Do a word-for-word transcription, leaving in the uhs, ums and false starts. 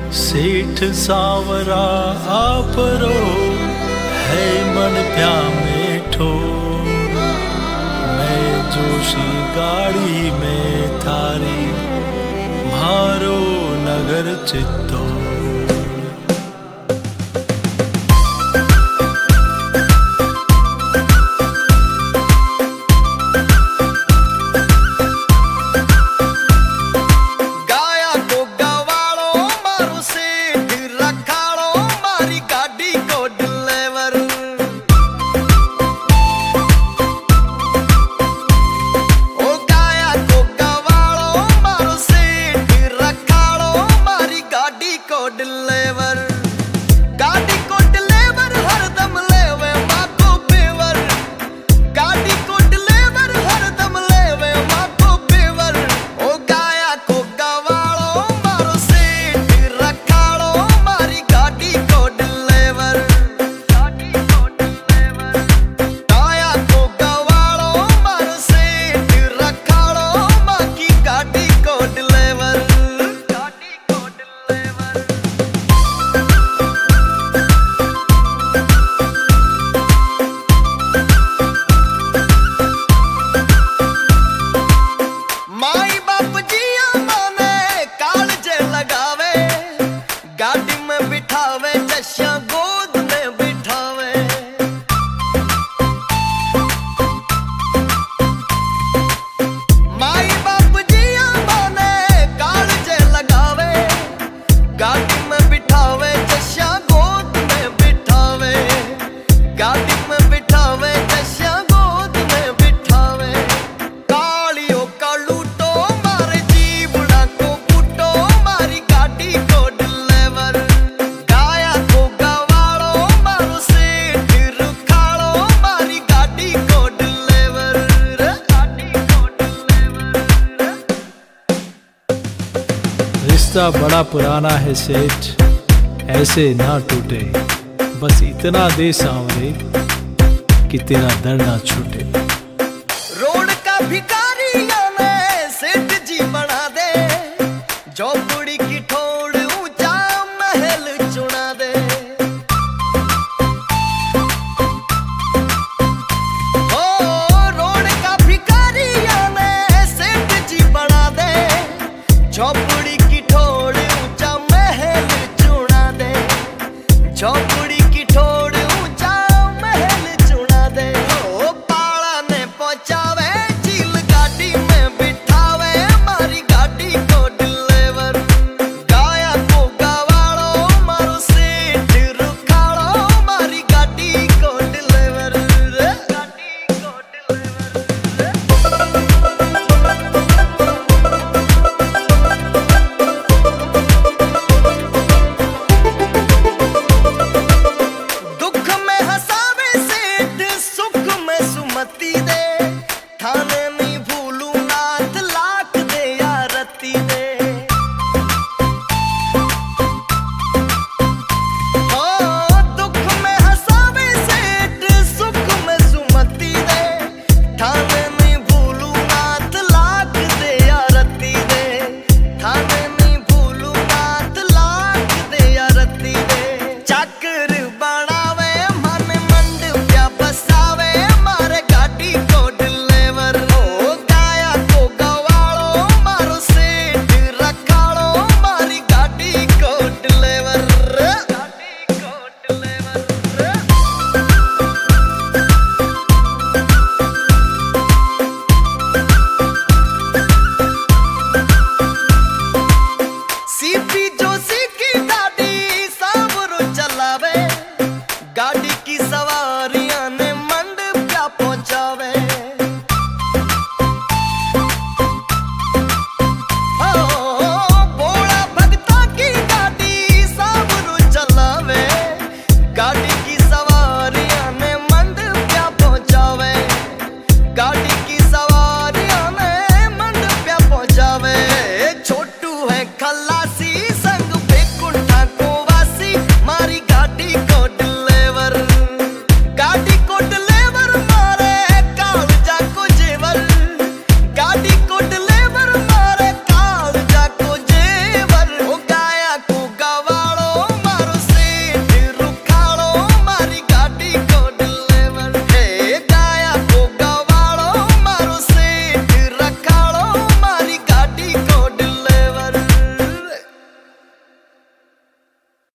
सेठ सावरा आपरो है मन प्या मेठो। मैं जोशी गाड़ी में थारी मारो नगर चित्तो। रिश्ता बड़ा पुराना है सेठ, ऐसे ना टूटे। बस इतना दे सांवरे कि तेरा दर्द ना छूटे। रोड का भिखारी में सेठ जी बना दे, झोपड़ी की ठोड़ ऊंचा महल चुना दे। हो रोड का भिखारी में सेठ जी बना दे, झोपड़ी की ठोड़ ऊंचा महल चुना दे। झोपड़ी की ठोड़ ऊंचा महल चुना दे। ओ पाला ने पहुंचावे झील गाड़ी में बिठावे, मारी गाड़ी को डिलीवर। गाया को गवाड़ो मारो सेठ रुखाड़ो, मारी गाड़ी को डिलीवर। गाड़ी को सुमति दे, थाने नहीं भूलू नाथ लाख दे या रत्ती दे। हो दुख में हंसावे सेठ, सुख में सुमति दे, थाने नहीं भूलू नाथ लाख दे या रत्ती दे। थाने नहीं भूलू नाथ लाख दे या रत्ती दे। चाकर बनावे मन मंड प्या बसावे, सीपी